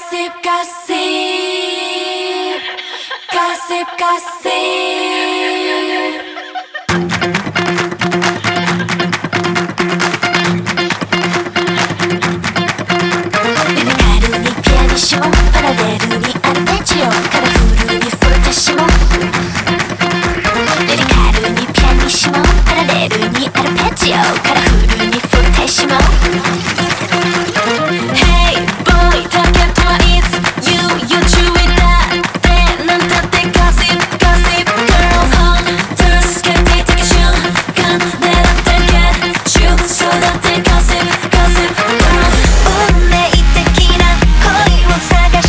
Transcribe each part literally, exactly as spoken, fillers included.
Gossip, gossip, gossip, gossip. 파라데르니 아르페지오 카라푸르니 포르테시모 레리카르니 피아니시모 파라데르니 아르페지오 카라푸르니 포르테시모 Hey boy talking to it's you you chew it that 난 탓대 gossip gossip girls hunters can't take a shoe 간 내한테 get you so that they gossip gossip girls 운내 이때끼나 거의 못 사가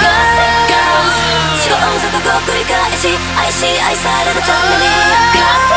愛し愛されるために